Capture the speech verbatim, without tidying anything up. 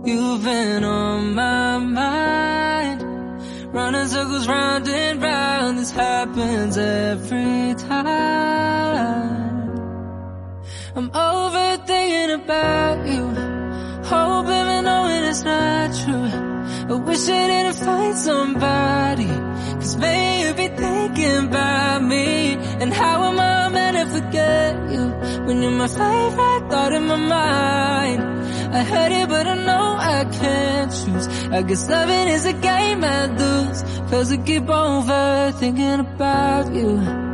You've been on my mind, running circles round and round. This happens every time. I'm overthinking about you, hoping and knowing it's not true. I wish I didn't find somebody, cause maybe thinking about me. And how am I meant to forget you when you're my favorite thought in my mind? I heard it but I know I can't choose. I guess loving is a game I lose, cause I keep overthinking about you.